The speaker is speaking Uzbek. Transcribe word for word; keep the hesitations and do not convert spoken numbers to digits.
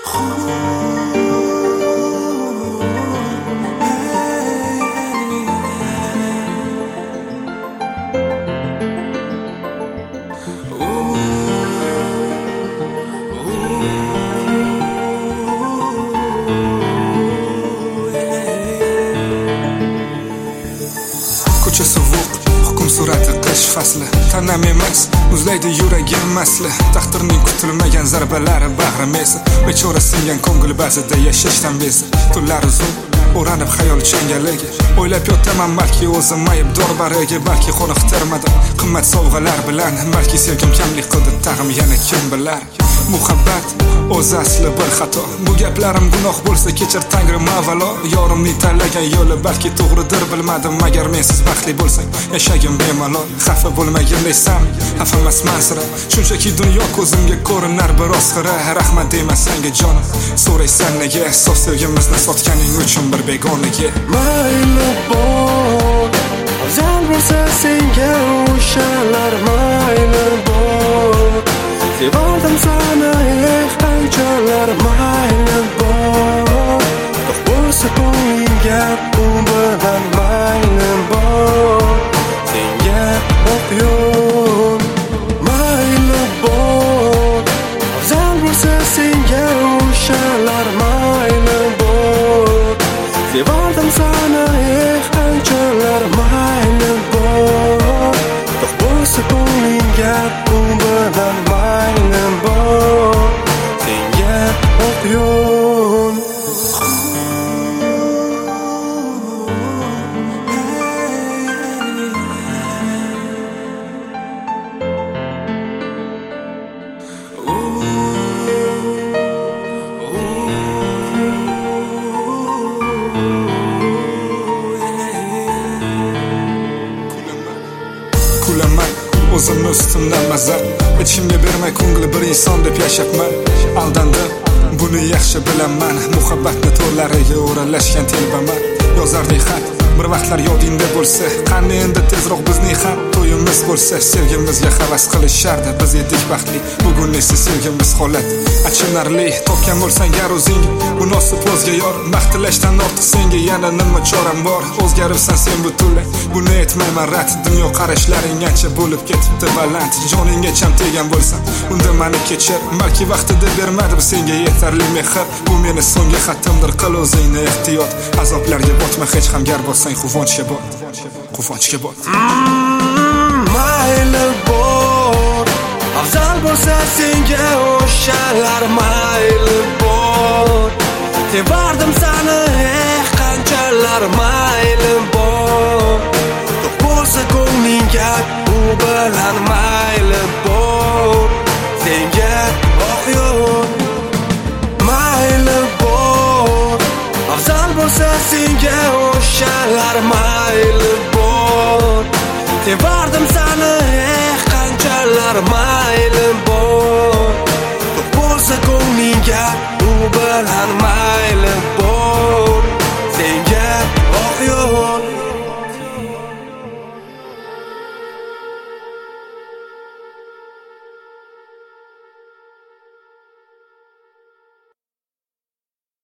Ko'cha sovuq, hukm surati qish fasli. Tanam emas, muzlaydi yuragim masli. Taqdirning kutilmagan zarbalari bag'rim esa. Bechora singan ko'ngil ba'zida yashashdan bezdi. Tunlar uzun, o'ranib xayol changaliga. O'ylab yotaman balki o'zim aybdor bariga, balki qoniqtirmadim qimmat sovg'alar bilan, balki sevgim kamlik qildi tag'im yana kim bilar. Muhabbat o'z asli bir xato. Bu gaplarim gunoh bo'lsa kechir Tangrim avvalo. Yorimni tanlagan yo'li balki to'g'ridir bilmadim. Agar mensiz baxtli bo'lsang yashagim bemalol. Xafa bo'lmagin desam xafa emasman sira. Shunchaki dunyo ko'zimga ko'rinar biroz xira. Rahmat deyman senga jonim, so'raysan nega sof sevgimizni sotganing uchun bir begonaga. Mayli bor, afzal bo'lsa senga o'shalar. Mayli bor, sevardim seni eh qanchalar. Mayli bor, to'q bo'lsa ko'ngilga u bilan. Mayli bor, senga o'q yo'l. Mayli bor, afzal bo'lsa senga o'shalar. Mayli bor, sevardim seni eh qanchalar. Mayli bor, to'q bo'lsa ko'ngilga u bilan. Mayli bor, senga o'q yo'l. Kulaman o'zimni ustimdan mazza, ichimga bermay ko'ngli bir inson deb yashabman. Aldandim, buni yaxshi bilaman. Muhabbatni to'llariga o'ralashgan telbaman. Yozardek xat bir vaqtlar yodingda bo'lsa, qani endi tezroq bizning ham to'yimiz bo'lsa. Sevgimizga havas qilishardi, biz edik baxtli. Bugun esa sevgimiz holat achinarli. Topgan bo'lsang gar o'zing munosib o'zga yor. Maqtilashdan ortiq senga yana nima choram bor? O'zgaribsan sen butunlay, buni aytmayman rad. Dunyo qarashlaring ancha bo'lib ketibdi baland. Joningga cham tegan bo'lsam unda meni kechir. Balki vaqtida bermadim senga yetarli mehr. Bu meni so'nggi xatimdir, qil o'zingni ehtiyot. Azoblarga botma hech ham gar bo'lsang quvonchga bot. Quvonchga bot. Mayli bor, afzal bo'lsa senga o'shalar. Mayli bor, sevardim seni eh qanchalar. Mayli bor, to'q bo'lsa ko'nglingga u bilan. Mayli bor, senga o'q yo'l. Mayli bor, afzal bo'lsa senga o'shalar. Mayli bor, sevardim seni eh qanchalar. Mayli bor, to'q bo'lsa ko'nglingga u bilan. Mayli bor, senga o'q yo'l.